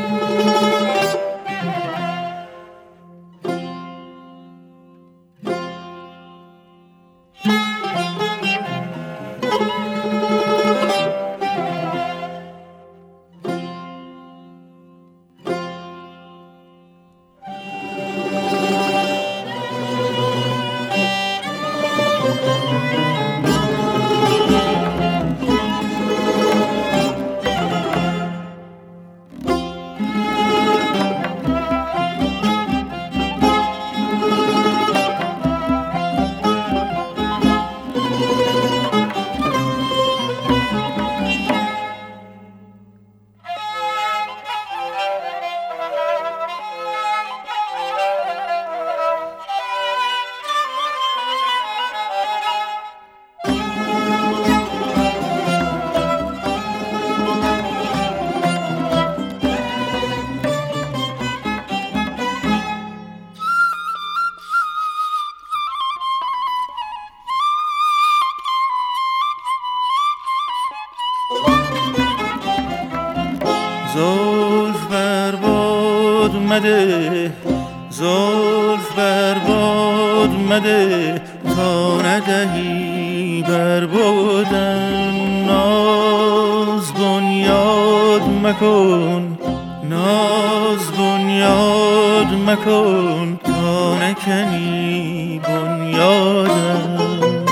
زلف بر باد مده، زلف بر باد مده، تا ندهی بر بادم. ناز بنیاد مکن، ناز بنیاد مکن، تا نکنی بنیادم.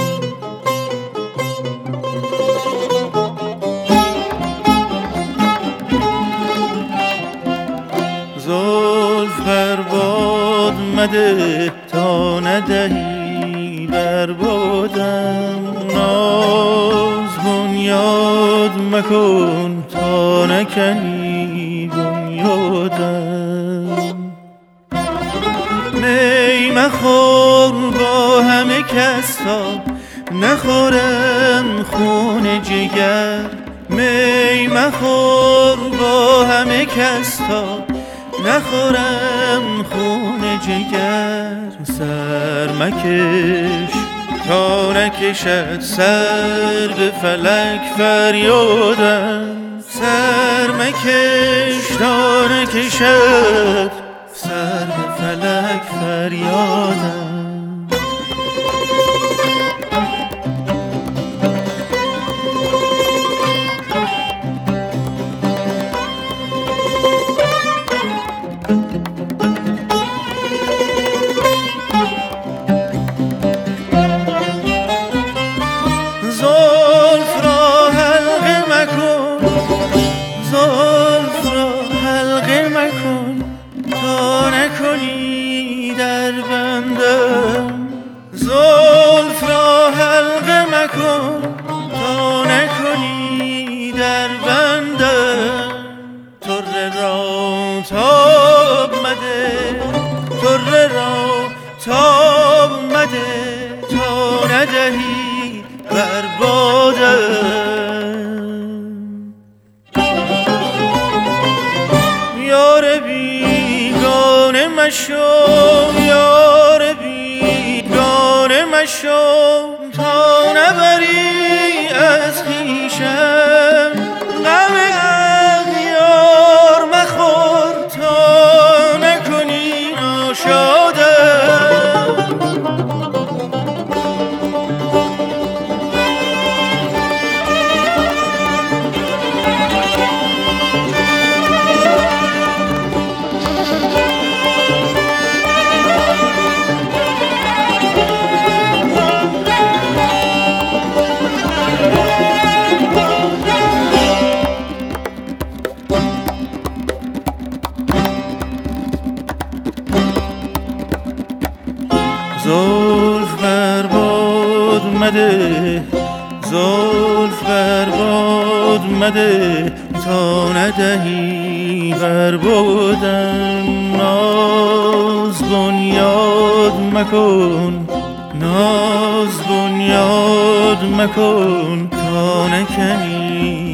زلف بر باد مده، تا ندهی بر بادم. ناز بنیاد مکن، تا نکنی بنیادم. می مخور با همه کس تا نخورم خون جگر. می مخور با همه کس تا نخورم خون جگر. سر مکش تا نکشد سر به فلک فریادم. سر مکش تا نکشد سر به فلک فریادم. زلف را حلقه مکن تا نکنی در بندم. طره را تاب مده، طره را تاب مده، تا ندهی بر بادم. یار بیگانه مشو، یار بیگانه مشو، تا نبری از خویشم غم اغیار مخور، تا نکنی ناشادم. زلف بر باد مده، زلف بر باد مده، تا ندهی بر بادم. ناز بنیاد مکن، ناز بنیاد مکن، تا نکنی